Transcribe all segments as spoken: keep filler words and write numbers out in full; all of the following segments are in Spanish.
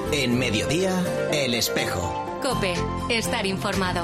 En Mediodía, El Espejo. COPE, estar informado.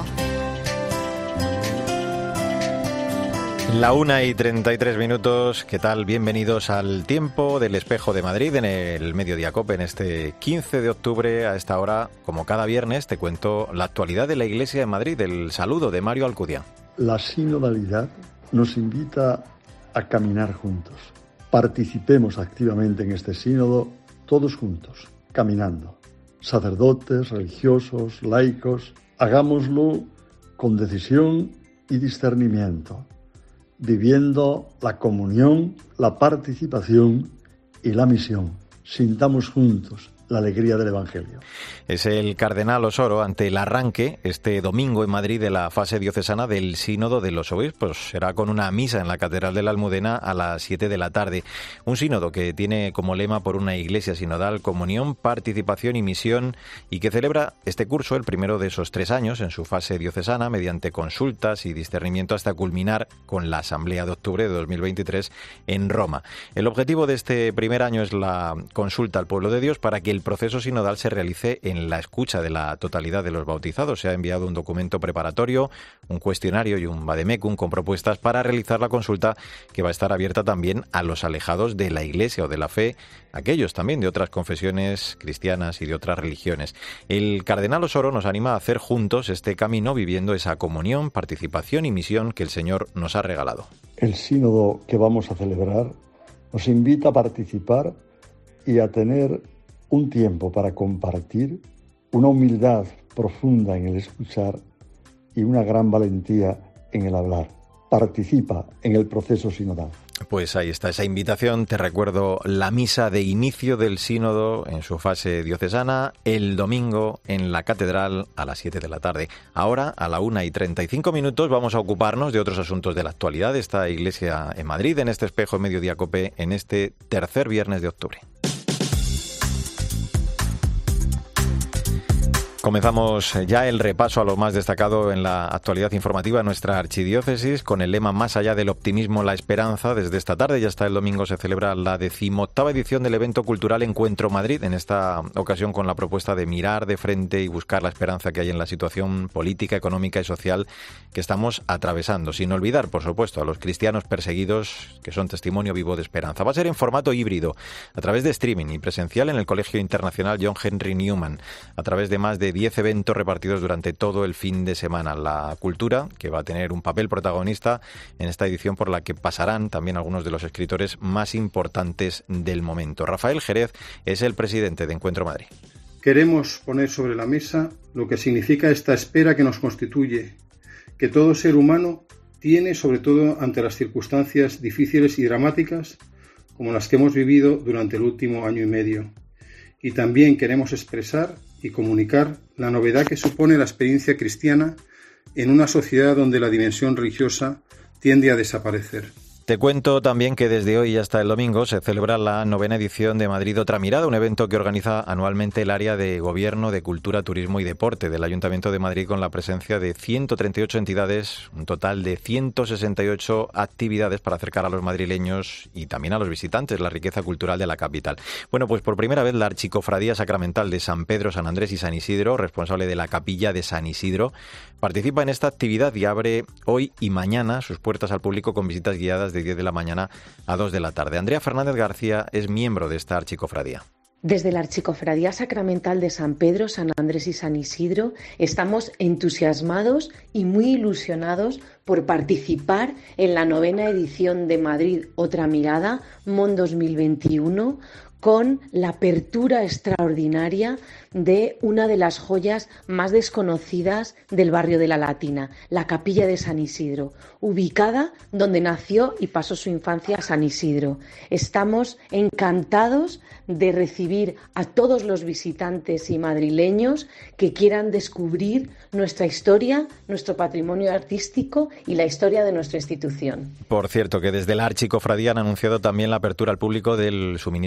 La una y treinta y tres minutos, ¿qué tal? Bienvenidos al Tiempo del Espejo de Madrid en el Mediodía COPE en este quince de octubre. A esta hora, como cada viernes, te cuento la actualidad de la Iglesia de Madrid. El saludo de Mario Alcudia. La sinodalidad nos invita a caminar juntos. Participemos activamente en este sínodo, todos juntos, caminando. Sacerdotes, religiosos, laicos, hagámoslo con decisión y discernimiento, viviendo la comunión, la participación y la misión. Sintamos juntos la alegría del Evangelio. Es el cardenal Osoro ante el arranque este domingo en Madrid de la fase diocesana del Sínodo de los Obispos. Será con una misa en la Catedral de la Almudena a las siete de la tarde. Un sínodo que tiene como lema por una iglesia sinodal comunión, participación y misión, y que celebra este curso, el primero de esos tres años, en su fase diocesana, mediante consultas y discernimiento hasta culminar con la Asamblea de octubre de dos mil veintitrés en Roma. El objetivo de este primer año es la consulta al pueblo de Dios para que el proceso sinodal se realice en la escucha de la totalidad de los bautizados. Se ha enviado un documento preparatorio, un cuestionario y un vademecum con propuestas para realizar la consulta, que va a estar abierta también a los alejados de la Iglesia o de la fe, aquellos también de otras confesiones cristianas y de otras religiones. El cardenal Osoro nos anima a hacer juntos este camino, viviendo esa comunión, participación y misión que el Señor nos ha regalado. El sínodo que vamos a celebrar nos invita a participar y a tener un tiempo para compartir, una humildad profunda en el escuchar y una gran valentía en el hablar. Participa en el proceso sinodal. Pues ahí está esa invitación. Te recuerdo la misa de inicio del sínodo en su fase diocesana el domingo en la Catedral a las siete de la tarde. Ahora, a la una y treinta y cinco minutos, vamos a ocuparnos de otros asuntos de la actualidad de esta iglesia en Madrid, en este Espejo Mediodía COPE, en este tercer viernes de octubre. Comenzamos ya el repaso a lo más destacado en la actualidad informativa de nuestra archidiócesis, con el lema Más allá del optimismo, la esperanza. Desde esta tarde y hasta el domingo se celebra la decimoctava edición del evento cultural Encuentro Madrid, en esta ocasión con la propuesta de mirar de frente y buscar la esperanza que hay en la situación política, económica y social que estamos atravesando, sin olvidar, por supuesto, a los cristianos perseguidos, que son testimonio vivo de esperanza. Va a ser en formato híbrido, a través de streaming y presencial en el Colegio Internacional John Henry Newman, a través de más de diez eventos repartidos durante todo el fin de semana. La cultura, que va a tener un papel protagonista en esta edición, por la que pasarán también algunos de los escritores más importantes del momento. Rafael Jerez es el presidente de Encuentro Madrid. Queremos poner sobre la mesa lo que significa esta espera que nos constituye, que todo ser humano tiene, sobre todo ante las circunstancias difíciles y dramáticas como las que hemos vivido durante el último año y medio. Y también queremos expresar y comunicar la novedad que supone la experiencia cristiana en una sociedad donde la dimensión religiosa tiende a desaparecer. Te cuento también que desde hoy hasta el domingo se celebra la novena edición de Madrid Otra Mirada, un evento que organiza anualmente el área de Gobierno, de Cultura, Turismo y Deporte del Ayuntamiento de Madrid, con la presencia de ciento treinta y ocho entidades, un total de ciento sesenta y ocho actividades para acercar a los madrileños y también a los visitantes la riqueza cultural de la capital. Bueno, pues por primera vez la Archicofradía Sacramental de San Pedro, San Andrés y San Isidro, responsable de la Capilla de San Isidro, participa en esta actividad y abre hoy y mañana sus puertas al público con visitas guiadas de diez de la mañana a dos de la tarde. Andrea Fernández García es miembro de esta archicofradía. Desde la Archicofradía Sacramental de San Pedro, San Andrés y San Isidro estamos entusiasmados y muy ilusionados por participar en la novena edición de Madrid Otra Mirada, M O N dos mil veintiuno, con la apertura extraordinaria de una de las joyas más desconocidas del barrio de la Latina, la Capilla de San Isidro, ubicada donde nació y pasó su infancia San Isidro. Estamos encantados de recibir a todos los visitantes y madrileños que quieran descubrir nuestra historia, nuestro patrimonio artístico y la historia de nuestra institución. Por cierto, que desde la Archicofradía han anunciado también la apertura al público del suministro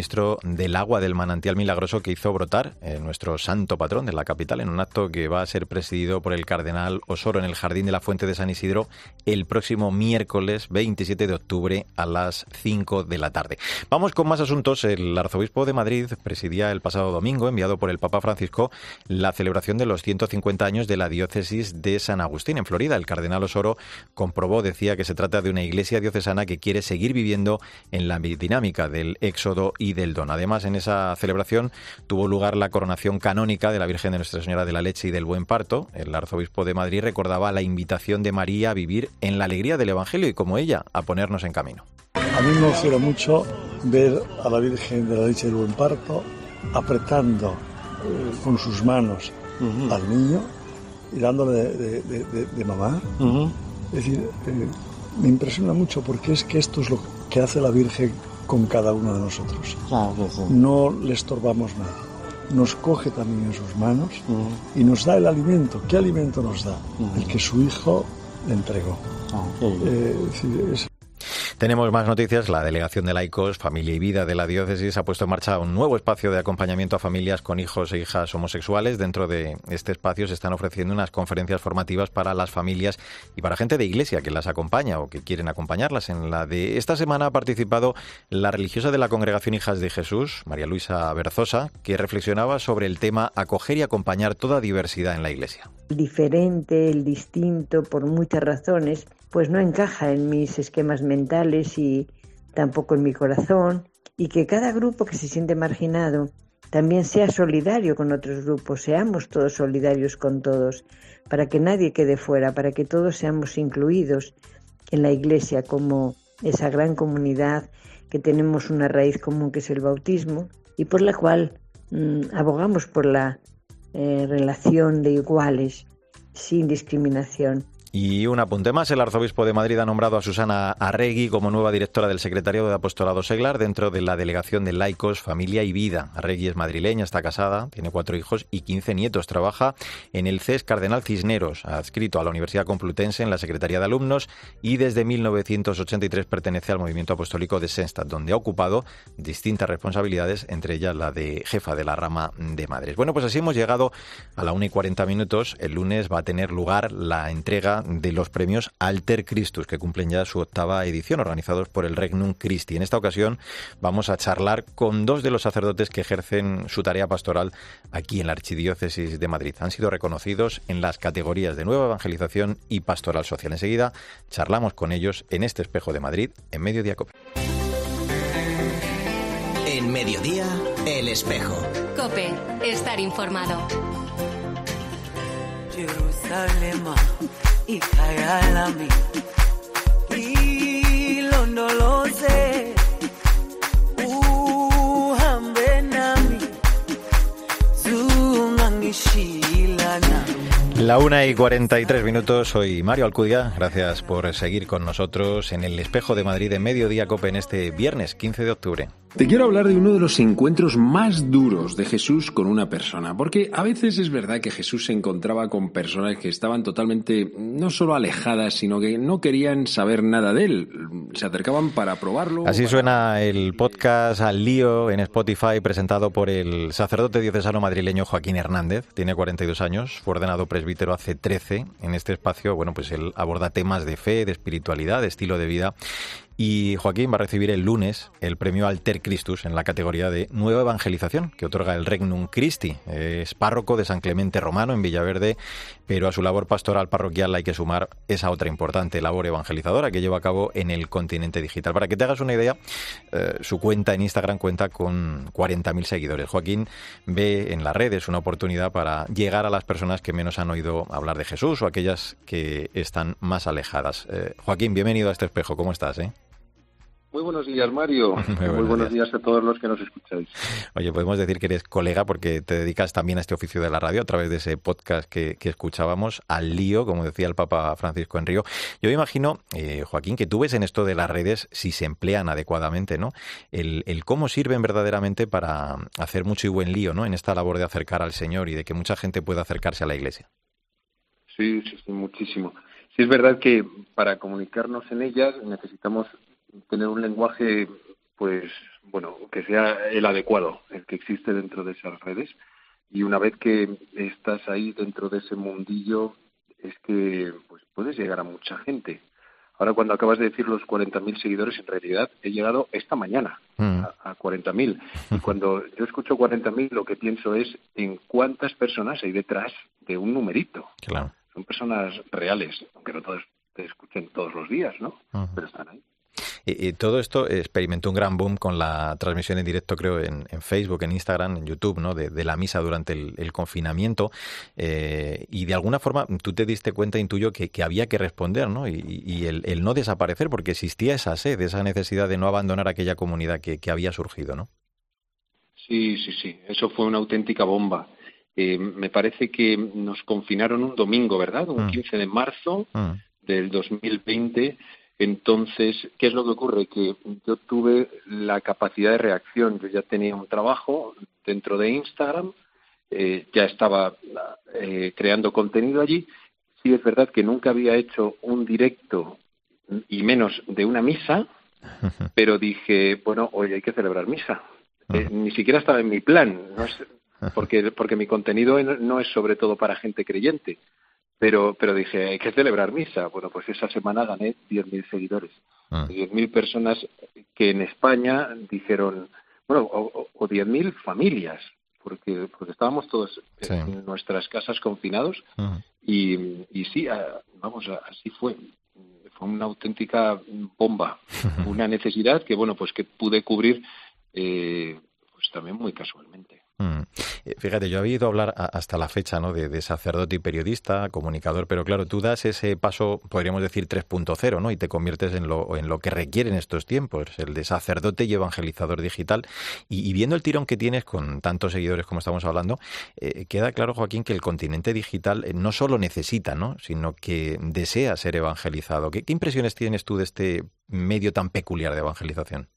del agua del manantial milagroso que hizo brotar eh, nuestro santo patrón de la capital en un acto que va a ser presidido por el cardenal Osoro en el Jardín de la Fuente de San Isidro el próximo miércoles veintisiete de octubre a las cinco de la tarde. Vamos con más asuntos. El arzobispo de Madrid presidía el pasado domingo, enviado por el Papa Francisco, la celebración de los ciento cincuenta años de la diócesis de San Agustín en Florida. El cardenal Osoro comprobó, decía, que se trata de una iglesia diocesana que quiere seguir viviendo en la dinámica del éxodo y del don. Además, en esa celebración tuvo lugar la coronación canónica de la Virgen de Nuestra Señora de la Leche y del Buen Parto. El arzobispo de Madrid recordaba la invitación de María a vivir en la alegría del Evangelio y, como ella, a ponernos en camino. A mí me emociona mucho ver a la Virgen de la Leche y del Buen Parto apretando eh, con sus manos uh-huh. al niño y dándole de, de, de, de mamar. Uh-huh. Es decir, eh, me impresiona mucho porque es que esto es lo que hace la Virgen con cada uno de nosotros. Claro que sí. No le estorbamos nada. Nos coge también en sus manos uh-huh. y nos da el alimento. ¿Qué alimento nos da? Uh-huh. El que su hijo le entregó. Uh-huh. Eh, es decir, es... Tenemos más noticias. La Delegación de Laicos, Familia y Vida de la Diócesis ha puesto en marcha un nuevo espacio de acompañamiento a familias con hijos e hijas homosexuales. Dentro de este espacio se están ofreciendo unas conferencias formativas para las familias y para gente de iglesia que las acompaña o que quieren acompañarlas. En la de esta semana ha participado la religiosa de la Congregación Hijas de Jesús, María Luisa Berzosa, que reflexionaba sobre el tema acoger y acompañar toda diversidad en la iglesia. El diferente, el distinto, por muchas razones, pues no encaja en mis esquemas mentales y tampoco en mi corazón, y que cada grupo que se siente marginado también sea solidario con otros grupos, seamos todos solidarios con todos, para que nadie quede fuera, para que todos seamos incluidos en la Iglesia como esa gran comunidad que tenemos una raíz común que es el bautismo y por la cual mmm, abogamos por la eh, relación de iguales sin discriminación. Y un apunte más, el arzobispo de Madrid ha nombrado a Susana Arregui como nueva directora del Secretariado de Apostolado Seglar dentro de la Delegación de Laicos, Familia y Vida. Arregui es madrileña, está casada, tiene cuatro hijos y quince nietos. Trabaja en el C E S Cardenal Cisneros, adscrito a la Universidad Complutense en la Secretaría de Alumnos y desde mil novecientos ochenta y tres pertenece al movimiento apostólico de Senstad, donde ha ocupado distintas responsabilidades, entre ellas la de jefa de la rama de Madres. Bueno, pues así hemos llegado a la una y cuarenta minutos. El lunes va a tener lugar la entrega de los premios Alter Christus, que cumplen ya su octava edición, organizados por el Regnum Christi. En esta ocasión vamos a charlar con dos de los sacerdotes que ejercen su tarea pastoral aquí en la Archidiócesis de Madrid. Han sido reconocidos en las categorías de nueva evangelización y pastoral social. Enseguida charlamos con ellos en este Espejo de Madrid, en Mediodía COPE. En Mediodía, El Espejo. COPE, estar informado. Jerusalem. Ikayalami ilondoloze uhambe nami zungangishilana. La una y cuarenta y tres minutos, soy Mario Alcudia, gracias por seguir con nosotros en el Espejo de Madrid en Mediodía COPE en este viernes quince de octubre. Te quiero hablar de uno de los encuentros más duros de Jesús con una persona, porque a veces es verdad que Jesús se encontraba con personas que estaban totalmente, no solo alejadas, sino que no querían saber nada de él, se acercaban para probarlo. Así para... suena el podcast Al Lío en Spotify, presentado por el sacerdote diocesano madrileño Joaquín Hernández. Tiene cuarenta y dos años, fue ordenado presbítero hace trece. En este espacio, bueno, pues él aborda temas de fe, de espiritualidad, de estilo de vida. Y Joaquín va a recibir el lunes el premio Alter Christus en la categoría de Nueva Evangelización que otorga el Regnum Christi. Es párroco de San Clemente Romano en Villaverde, pero a su labor pastoral parroquial hay que sumar esa otra importante labor evangelizadora que lleva a cabo en el continente digital. Para que te hagas una idea, eh, su cuenta en Instagram cuenta con cuarenta mil seguidores. Joaquín ve en las redes una oportunidad para llegar a las personas que menos han oído hablar de Jesús o aquellas que están más alejadas. Eh, Joaquín, bienvenido a este Espejo. ¿Cómo estás, eh? Muy buenos días, Mario. Muy, buenos, Muy buenos días. días a todos los que nos escucháis. Oye, podemos decir que eres colega porque te dedicas también a este oficio de la radio a través de ese podcast que, que escuchábamos, Al Lío, como decía el Papa Francisco en Río. Yo me imagino, eh, Joaquín, que tú ves en esto de las redes, si se emplean adecuadamente, ¿no? El, el cómo sirven verdaderamente para hacer mucho y buen lío, ¿no? En esta labor de acercar al Señor y de que mucha gente pueda acercarse a la Iglesia. Sí, sí, sí, muchísimo. Sí, es verdad que para comunicarnos en ellas necesitamos tener un lenguaje pues bueno, que sea el adecuado, el que existe dentro de esas redes. Y una vez que estás ahí dentro de ese mundillo, es que pues puedes llegar a mucha gente. Ahora, cuando acabas de decir los cuarenta mil seguidores, en realidad he llegado esta mañana mm. a, a cuarenta mil. Y cuando yo escucho cuarenta mil, lo que pienso es en cuántas personas hay detrás de un numerito. Claro. Son personas reales, aunque no todos te escuchen todos los días, ¿no? Uh-huh. Pero están ahí. Y, y todo esto experimentó un gran boom con la transmisión en directo, creo, en, en Facebook, en Instagram, en YouTube, ¿no? De, de la misa durante el, el confinamiento. Eh, y de alguna forma tú te diste cuenta, intuyo, que, que había que responder, ¿no? Y, y el, el no desaparecer, porque existía esa sed, esa necesidad de no abandonar aquella comunidad que, que había surgido, ¿no? Sí, sí, sí. Eso fue una auténtica bomba. Eh, me parece que nos confinaron un domingo, ¿verdad? Un mm. quince de marzo mm. del dos mil veinte. Entonces, ¿qué es lo que ocurre? Que yo tuve la capacidad de reacción. Yo ya tenía un trabajo dentro de Instagram, eh, ya estaba eh, creando contenido allí. Sí, es verdad que nunca había hecho un directo y menos de una misa, pero dije, bueno, hoy hay que celebrar misa. Eh, ni siquiera estaba en mi plan, no es, porque, porque mi contenido no es sobre todo para gente creyente. Pero pero dije, hay que celebrar misa. Bueno, pues esa semana gané diez mil seguidores. Ah. diez mil personas que en España dijeron, bueno, o, o diez mil familias, porque porque estábamos todos sí. en nuestras casas confinados. Uh-huh. y, y sí, vamos, así fue. Fue una auténtica bomba. Uh-huh. Una necesidad que, bueno, pues que pude cubrir eh, pues también muy casualmente. Mm. Fíjate, yo había ido a hablar a, hasta la fecha, ¿no? De, de sacerdote y periodista, comunicador, pero claro, tú das ese paso, podríamos decir tres punto cero, ¿no? Y te conviertes en lo, en lo que requieren estos tiempos, el de sacerdote y evangelizador digital. Y, y viendo el tirón que tienes con tantos seguidores como estamos hablando, eh, queda claro, Joaquín, que el continente digital no solo necesita, ¿no? Sino que desea ser evangelizado. ¿Qué, qué impresiones tienes tú de este medio tan peculiar de evangelización?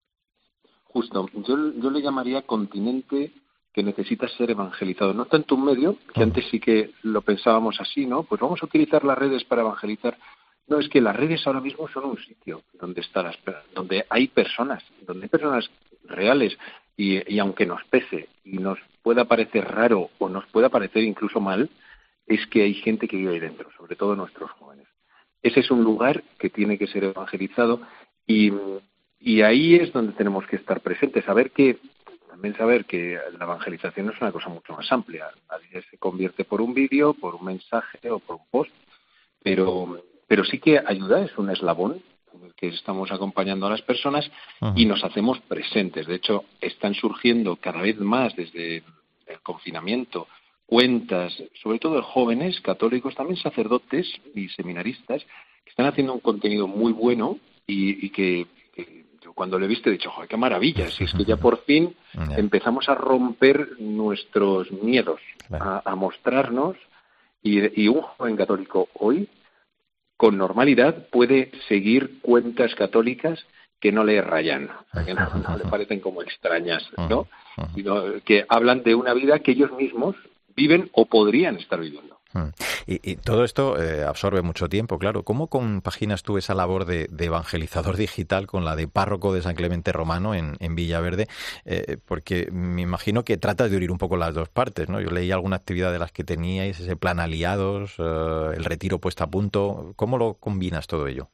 Justo, yo, yo le llamaría continente que necesita ser evangelizado. No tanto un medio, que uh-huh. antes sí que lo pensábamos así, ¿no? Pues vamos a utilizar las redes para evangelizar. No, es que las redes ahora mismo son un sitio donde está las, donde hay personas, donde hay personas reales, y, y aunque nos pese y nos pueda parecer raro o nos pueda parecer incluso mal, es que hay gente que vive ahí dentro, sobre todo nuestros jóvenes. Ese es un lugar que tiene que ser evangelizado y, y ahí es donde tenemos que estar presentes, saber que También saber que la evangelización es una cosa mucho más amplia. Nadie se convierte por un vídeo, por un mensaje o por un post, pero pero sí que ayuda, es un eslabón en el que estamos acompañando a las personas uh-huh. y nos hacemos presentes. De hecho, están surgiendo cada vez más desde el confinamiento cuentas, sobre todo de jóvenes católicos, también sacerdotes y seminaristas, que están haciendo un contenido muy bueno y, y que, que yo cuando lo he visto he dicho, ¡joder, qué maravilla! Si es que ya por fin yeah. empezamos a romper nuestros miedos, claro. a, a mostrarnos, y, y un joven católico hoy, con normalidad, puede seguir cuentas católicas que no le rayan, o sea, que no, no le parecen como extrañas, ¿no? Sino que hablan de una vida que ellos mismos viven o podrían estar viviendo. Y, y todo esto eh, absorbe mucho tiempo, claro. ¿Cómo compaginas tú esa labor de, de evangelizador digital con la de párroco de San Clemente Romano en, en Villaverde? Eh, porque me imagino que tratas de unir un poco las dos partes, ¿no? Yo leí alguna actividad de las que teníais, ese plan aliados, eh, el retiro puesto a punto. ¿Cómo lo combinas todo ello?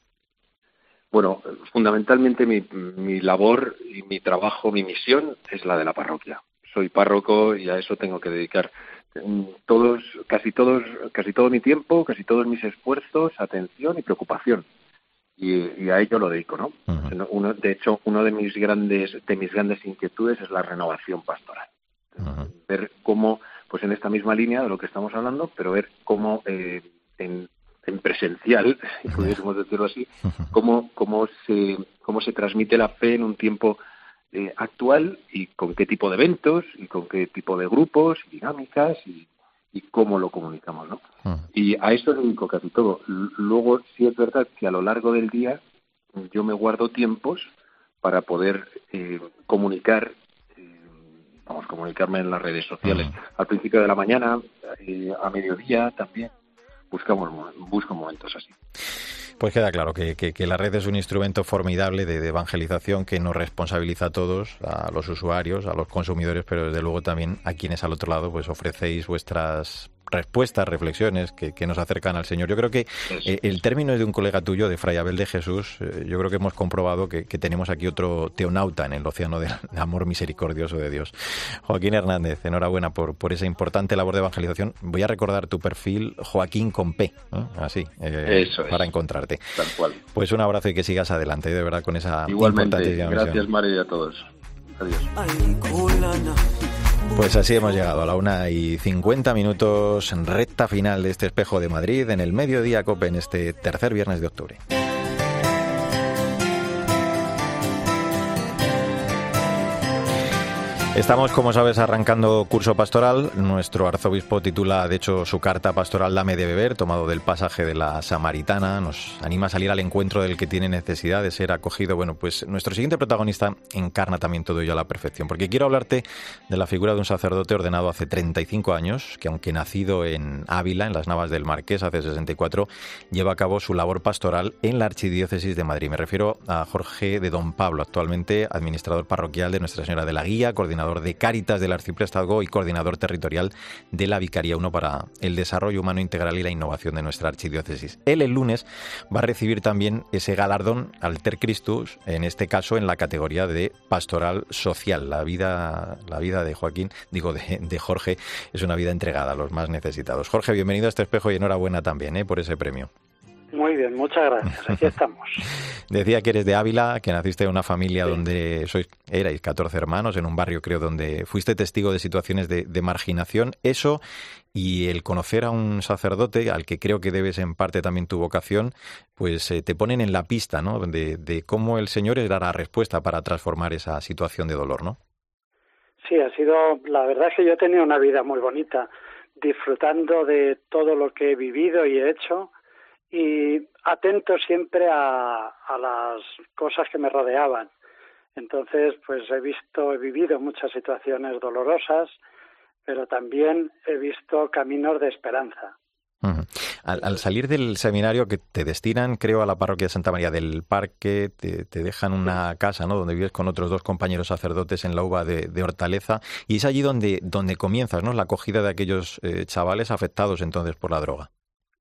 Bueno, fundamentalmente mi, mi labor y mi trabajo, mi misión es la de la parroquia. Soy párroco y a eso tengo que dedicar todos, casi todos, casi todo mi tiempo, casi todos mis esfuerzos, atención y preocupación. Y, y a ello lo dedico, ¿no? Uh-huh. Uno, de hecho, uno de mis grandes, de mis grandes inquietudes es la renovación pastoral. Uh-huh. Ver cómo, pues en esta misma línea de lo que estamos hablando, pero ver cómo eh, en en presencial, si pudiésemos decirlo así, cómo, cómo, se, cómo se transmite la fe en un tiempo eh, actual y con qué tipo de eventos y con qué tipo de grupos y dinámicas y, y cómo lo comunicamos, ¿no? Uh-huh. Y a esto le dedico casi todo. Luego, sí es verdad que a lo largo del día yo me guardo tiempos para poder eh, comunicar, eh, vamos, comunicarme en las redes sociales. Uh-huh. Al principio de la mañana, eh, a mediodía también. Buscamos, busco momentos así. Pues queda claro que, que, que la red es un instrumento formidable de, de evangelización que nos responsabiliza a todos, a los usuarios, a los consumidores, pero desde luego también a quienes al otro lado pues ofrecéis vuestras respuestas, reflexiones que, que nos acercan al Señor. Yo creo que eh, el término es de un colega tuyo, de Fray Abel de Jesús. Eh, yo creo que hemos comprobado que, que tenemos aquí otro teonauta en el océano del amor misericordioso de Dios. Joaquín Hernández, enhorabuena por, por esa importante labor de evangelización. Voy a recordar tu perfil, Joaquín con P, ¿no? Así, eh, Eso es. Para encontrarte. Tal cual. Pues un abrazo y que sigas adelante, de verdad, con esa Igualmente. importante Gracias, misión. María, y a todos. Adiós. Pues así hemos llegado a la una y cincuenta minutos, en recta final de este Espejo de Madrid, en el Mediodía COPE, en este tercer viernes de octubre. Estamos, como sabes, arrancando curso pastoral. Nuestro arzobispo titula, de hecho, su carta pastoral Dame de beber, tomado del pasaje de la Samaritana. Nos anima a salir al encuentro del que tiene necesidad de ser acogido. Bueno, pues nuestro siguiente protagonista encarna también todo ello a la perfección, porque quiero hablarte de la figura de un sacerdote ordenado hace treinta y cinco años, que aunque nacido en Ávila, en las Navas del Marqués, hace sesenta y cuatro, lleva a cabo su labor pastoral en la Archidiócesis de Madrid. Me refiero a Jorge de Don Pablo, actualmente administrador parroquial de Nuestra Señora de la Guía, coordinador de Cáritas del Arciprestazgo y coordinador territorial de la Vicaría uno para el Desarrollo Humano Integral y la Innovación de nuestra archidiócesis. Él el lunes va a recibir también ese galardón Alter Christus, en este caso en la categoría de Pastoral Social. La vida, la vida de Joaquín, digo de, de Jorge, es una vida entregada a los más necesitados. Jorge, bienvenido a este Espejo y enhorabuena también ¿eh? por ese premio. Muy bien, muchas gracias. Aquí estamos. Decía que eres de Ávila, que naciste en una familia sí. donde sois, erais catorce hermanos, en un barrio creo donde fuiste testigo de situaciones de, de marginación. Eso y el conocer a un sacerdote, al que creo que debes en parte también tu vocación, pues eh, te ponen en la pista, ¿no? De, de cómo el Señor es dar la respuesta para transformar esa situación de dolor, ¿no? Sí, ha sido, la verdad es que yo he tenido una vida muy bonita, disfrutando de todo lo que he vivido y he hecho, y atento siempre a, a las cosas que me rodeaban. Entonces, pues he visto, he vivido muchas situaciones dolorosas, pero también he visto caminos de esperanza. Uh-huh. Al, al salir del seminario que te destinan, creo, a la parroquia de Santa María del Parque, te, te dejan una casa, ¿no?, donde vives con otros dos compañeros sacerdotes en la uva de, de Hortaleza, y es allí donde, donde comienzas, ¿no?, la acogida de aquellos eh, chavales afectados entonces por la droga.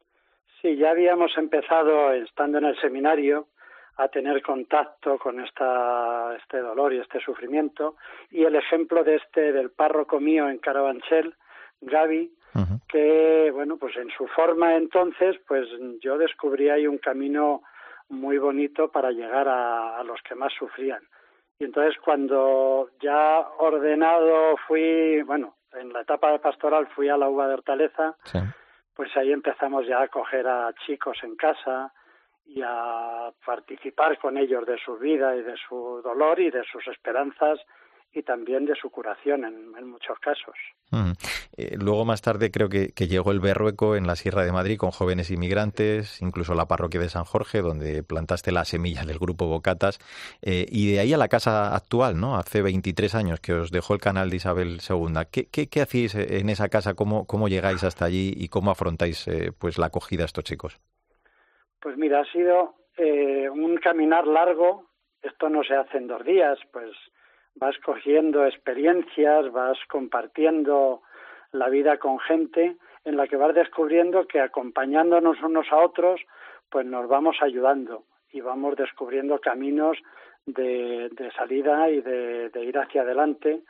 Sí, ya habíamos empezado, estando en el seminario, a tener contacto con esta, este dolor y este sufrimiento, y el ejemplo de este, del párroco mío en Carabanchel, Gaby, uh-huh. que, bueno, pues en su forma entonces, pues yo descubrí ahí un camino muy bonito para llegar a, a los que más sufrían. Y entonces cuando ya ordenado fui, bueno, en la etapa de pastoral fui a la uva de Hortaleza, sí. pues ahí empezamos ya a acoger a chicos en casa y a participar con ellos de su vida y de su dolor y de sus esperanzas y también de su curación en, en muchos casos. Mm. Eh, luego más tarde creo que, que llegó el Berrueco en la Sierra de Madrid con jóvenes inmigrantes, incluso la parroquia de San Jorge, donde plantaste la semilla del grupo Bocatas, eh, y de ahí a la casa actual, ¿no?, hace veintitrés años que os dejó el canal de Isabel segunda. ¿Qué, qué, qué hacéis en esa casa? ¿Cómo, cómo llegáis hasta allí y cómo afrontáis eh, pues la acogida a estos chicos? Pues mira, ha sido eh, un caminar largo. Esto no se hace en dos días, pues vas cogiendo experiencias, vas compartiendo la vida con gente en la que vas descubriendo que acompañándonos unos a otros, pues nos vamos ayudando y vamos descubriendo caminos de, de salida y de, de ir hacia adelante.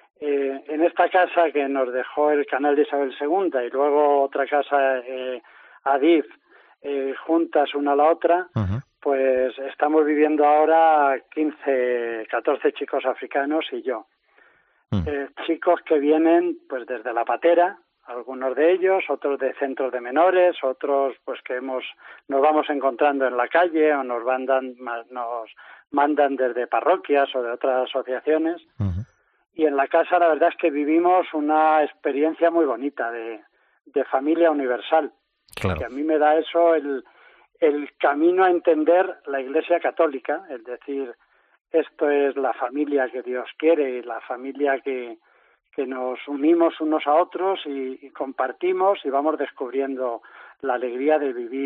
Eh, en esta casa que nos dejó el canal de Isabel segunda y luego otra casa, eh, Adif, eh, juntas una a la otra, uh-huh. pues estamos viviendo ahora quince, catorce chicos africanos y yo. Mm. Eh, chicos que vienen pues desde la patera, algunos de ellos, otros de centros de menores, otros pues que hemos nos vamos encontrando en la calle o nos mandan, nos mandan desde parroquias o de otras asociaciones. Uh-huh. Y en la casa la verdad es que vivimos una experiencia muy bonita de, de familia universal. Claro. Que a mí me da eso el... el camino a entender la Iglesia Católica, es decir, esto es la familia que Dios quiere, la familia que, que nos unimos unos a otros y, y compartimos y vamos descubriendo la alegría de vivir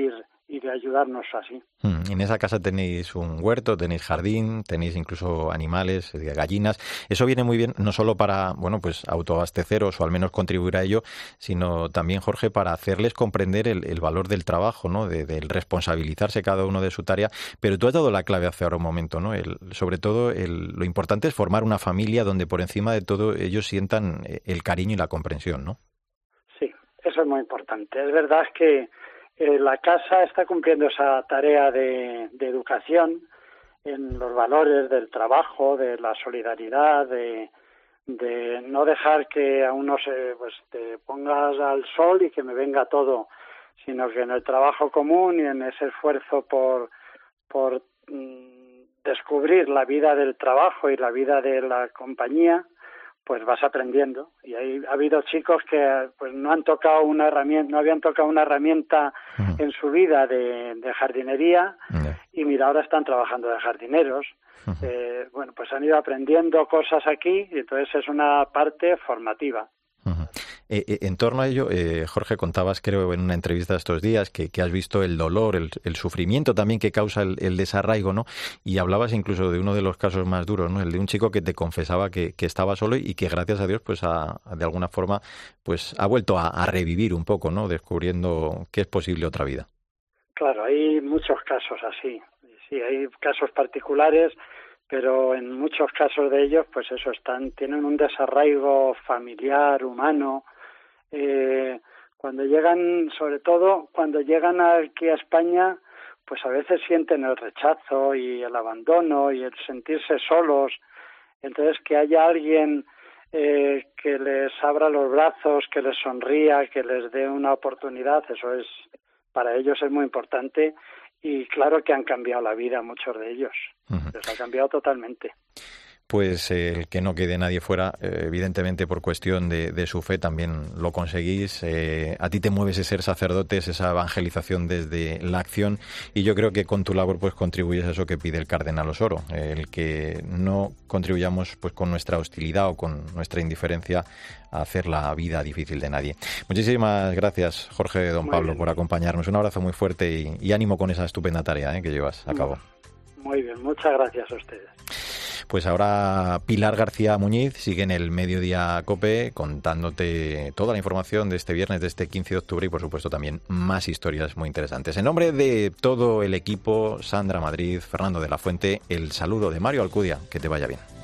y de ayudarnos así. En esa casa tenéis un huerto, tenéis jardín, tenéis incluso animales, gallinas. Eso viene muy bien, no solo para, bueno, pues autoabasteceros o al menos contribuir a ello, sino también, Jorge, para hacerles comprender el, el valor del trabajo, ¿no? De, del responsabilizarse cada uno de su tarea. Pero tú has dado la clave hace ahora un momento, ¿no? El, sobre todo, el, lo importante es formar una familia donde por encima de todo ellos sientan el cariño y la comprensión, ¿no? Sí, eso es muy importante. Es verdad que Eh, la casa está cumpliendo esa tarea de, de educación en los valores del trabajo, de la solidaridad, de, de no dejar que a uno se, pues, te pongas al sol y que me venga todo, sino que en el trabajo común y en ese esfuerzo por, por mm, descubrir la vida del trabajo y la vida de la compañía, pues vas aprendiendo. Y hay, ha habido chicos que pues no han tocado una herramienta, no habían tocado una herramienta uh-huh. en su vida de, de jardinería uh-huh. y mira, ahora están trabajando de jardineros. Uh-huh. Eh, bueno, pues han ido aprendiendo cosas aquí y entonces es una parte formativa. Uh-huh. Eh, eh, en torno a ello, eh, Jorge, contabas, creo, en una entrevista estos días que, que has visto el dolor, el, el sufrimiento también que causa el, el desarraigo, ¿no? Y hablabas incluso de uno de los casos más duros, ¿no? El de un chico que te confesaba que, que estaba solo y que, gracias a Dios, pues ha, de alguna forma, pues ha vuelto a, a revivir un poco, ¿no? Descubriendo que es posible otra vida. Claro, hay muchos casos así. Sí, hay casos particulares, pero en muchos casos de ellos, pues eso, están, tienen un desarraigo familiar, humano. Eh, cuando llegan, sobre todo cuando llegan aquí a España, pues a veces sienten el rechazo y el abandono y el sentirse solos. Entonces, que haya alguien eh, que les abra los brazos, que les sonría, que les dé una oportunidad, eso es, para ellos es muy importante. Y claro que han cambiado la vida muchos de ellos. Uh-huh. Les ha cambiado totalmente. Pues eh, el que no quede nadie fuera, eh, evidentemente por cuestión de, de su fe también lo conseguís. Eh, a ti te mueve ese ser sacerdotes, esa evangelización desde la acción, y yo creo que con tu labor pues contribuyes a eso que pide el cardenal Osoro, eh, el que no contribuyamos pues con nuestra hostilidad o con nuestra indiferencia a hacer la vida difícil de nadie. Muchísimas gracias, Jorge Don muy Pablo, bien. Por acompañarnos. Un abrazo muy fuerte y, y ánimo con esa estupenda tarea eh, que llevas a cabo. Muy bien, muchas gracias a ustedes. Pues ahora Pilar García Muñiz sigue en el Mediodía COPE contándote toda la información de este viernes, de este quince de octubre y por supuesto también más historias muy interesantes. En nombre de todo el equipo, Sandra Madrid, Fernando de la Fuente, el saludo de Mario Alcudia. Que te vaya bien.